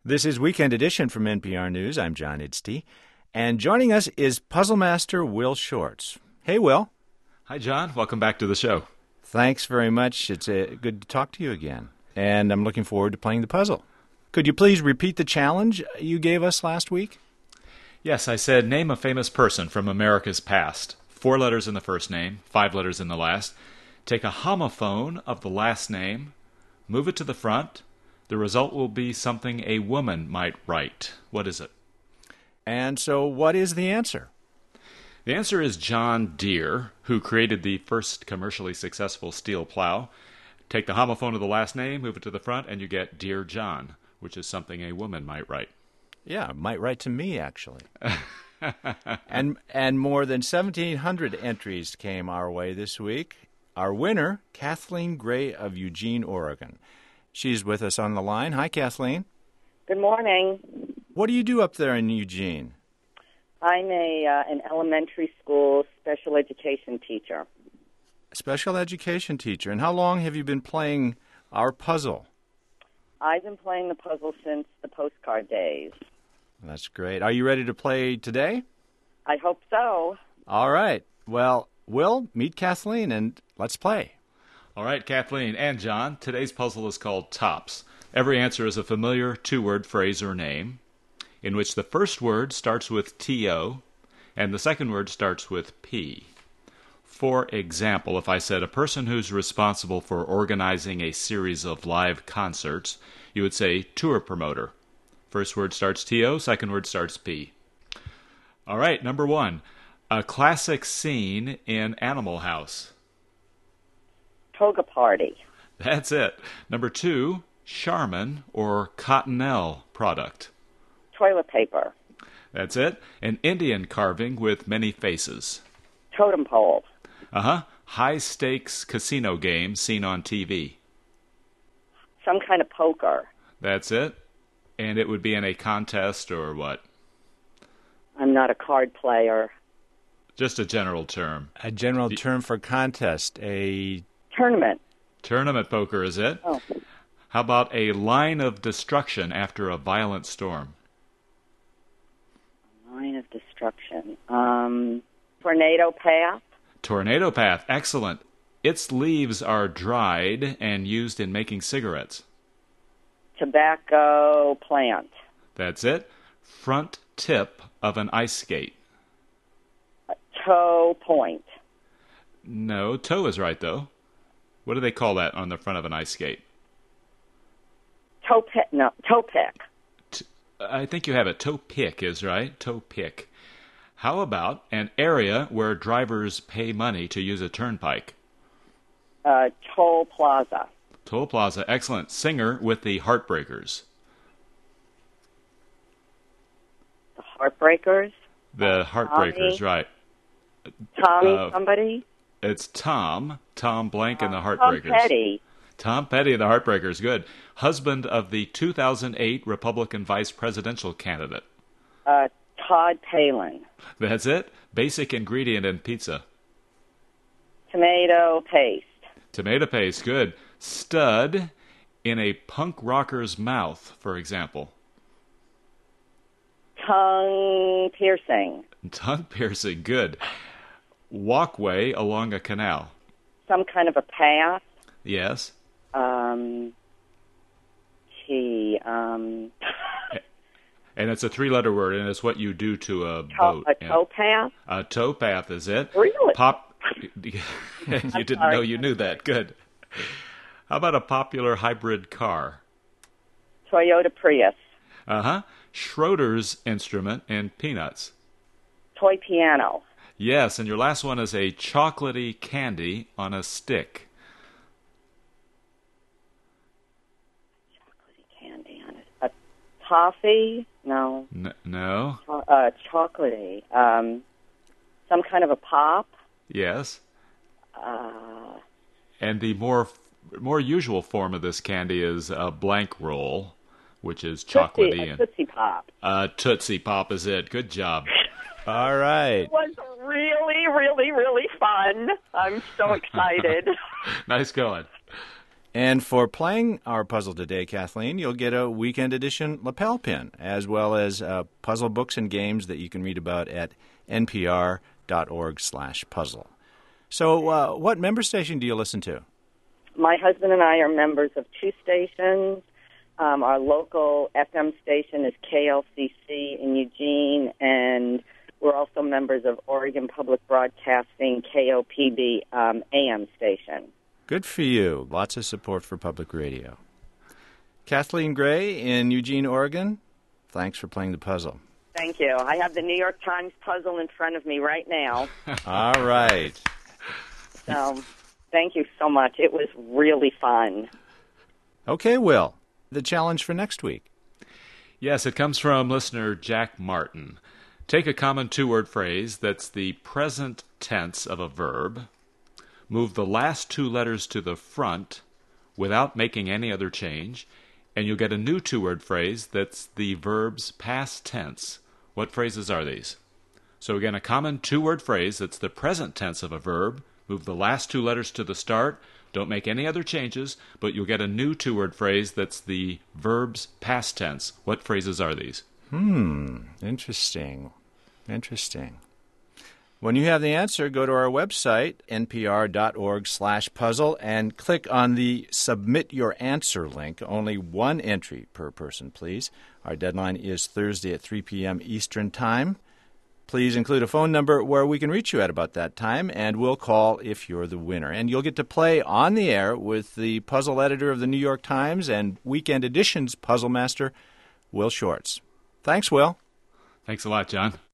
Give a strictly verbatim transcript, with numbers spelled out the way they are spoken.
This is Weekend Edition from N P R News. I'm John Idstey. And joining us is Puzzle Master Will Shortz. Hey, Will. Hi, John. Welcome back to the show. Thanks very much. It's uh, good to talk to you again. And I'm looking forward to playing the puzzle. Could you please repeat the challenge you gave us last week? Yes, I said name a famous person from America's past. Four letters in the first name, five letters in the last. Take a homophone of the last name, move it to the front. The result will be something a woman might write. What is it? And so what is the answer? The answer is John Deere, who created the first commercially successful steel plow. Take the homophone of the last name, move it to the front, and you get Dear John, which is something a woman might write. Yeah, might write to me, actually. and and more than seventeen hundred entries came our way this week. Our winner, Kathleen Gray of Eugene, Oregon. She's with us on the line. Hi, Kathleen. Good morning. What do you do up there in Eugene? I'm a uh, an elementary school special education teacher. Special education teacher. And how long have you been playing our puzzle? I've been playing the puzzle since the postcard days. That's great. Are you ready to play today? I hope so. All right. Well, Will, meet Kathleen and let's play. All right, Kathleen and John, today's puzzle is called Tops. Every answer is a familiar two-word phrase or name, in which the first word starts with T O and the second word starts with P. For example, if I said a person who's responsible for organizing a series of live concerts, you would say tour promoter. First word starts T O, second word starts P. All right, number one, a classic scene in Animal House. Toga party. That's it. Number two, Charmin or Cottonelle product. Toilet paper. That's it. An Indian carving with many faces. Totem pole. Uh-huh. High-stakes casino game seen on T V. Some kind of poker. That's it. And it would be in a contest or what? I'm not a card player. Just a general term. A general term for contest. A tournament. Tournament poker, is it? Oh. How about a line of destruction after a violent storm? Line of destruction. Um, tornado path. Tornado path. Excellent. Its leaves are dried and used in making cigarettes. Tobacco plant. That's it. Front tip of an ice skate. A toe point. No, toe is right, though. What do they call that on the front of an ice skate? Toe pick. No, toe pick. T- I think you have it. Toe pick is right. Toe pick. How about an area where drivers pay money to use a turnpike? Uh, toll plaza. Toll plaza. Excellent. Singer with the Heartbreakers. The Heartbreakers? The Heartbreakers, Tommy. right. Tommy Uh, somebody? It's Tom. Tom Blank and the Tom Heartbreakers. Petty. Tom Petty and the Heartbreakers. Good. Husband of the two thousand eight Republican vice presidential candidate. Uh, Todd Palin. That's it. Basic ingredient in pizza. Tomato paste. Tomato paste. Good. Stud in a punk rocker's mouth, for example. Tongue piercing. Tongue piercing. Good. Walkway along a canal. Some kind of a path. Yes. Um, gee, um... And it's a three-letter word, and it's what you do to a to- boat. a Yeah. towpath? A towpath is it. Really? Pop. You didn't sorry. know you knew that. Good. How about a popular hybrid car? Toyota Prius. Uh-huh. Schroeder's instrument in Peanuts. Toy piano. Yes, and your last one is a chocolatey candy on a stick. Chocolatey candy on it. A toffee? No. N- no. Cho- uh, chocolatey. Um, some kind of a pop? Yes. Uh, And the more more usual form of this candy is a blank roll, which is chocolatey. Tootsie, a and Tootsie Pop. uh, Tootsie Pop is it. Good job. All right. It was really, really, really fun. I'm so excited. Nice going. And for playing our puzzle today, Kathleen, you'll get a weekend edition lapel pin, as well as uh, puzzle books and games that you can read about at npr.org slash puzzle. So uh, what member station do you listen to? My husband and I are members of two stations. Um, our local F M station is K L C C in Eugene, and we're also members of Oregon Public Broadcasting K O P B um, A M station. Good for you. Lots of support for public radio. Kathleen Gray in Eugene, Oregon, thanks for playing the puzzle. Thank you. I have the New York Times puzzle in front of me right now. All right. So, thank you so much. It was really fun. Okay, Will, the challenge for next week. Yes, it comes from listener Jack Martin. Take a common two-word phrase that's the present tense of a verb. Move the last two letters to the front without making any other change, and you'll get a new two-word phrase that's the verb's past tense. What phrases are these? So again, a common two-word phrase that's the present tense of a verb. Move the last two letters to the start. Don't make any other changes, but you'll get a new two-word phrase that's the verb's past tense. What phrases are these? Hmm, interesting. Interesting. When you have the answer, go to our website, npr.org slash puzzle, and click on the Submit Your Answer link. Only one entry per person, please. Our deadline is Thursday at three p.m. Eastern Time. Please include a phone number where we can reach you at about that time, and we'll call if you're the winner. And you'll get to play on the air with the puzzle editor of the New York Times and Weekend Edition's puzzle master, Will Shortz. Thanks, Will. Thanks a lot, John.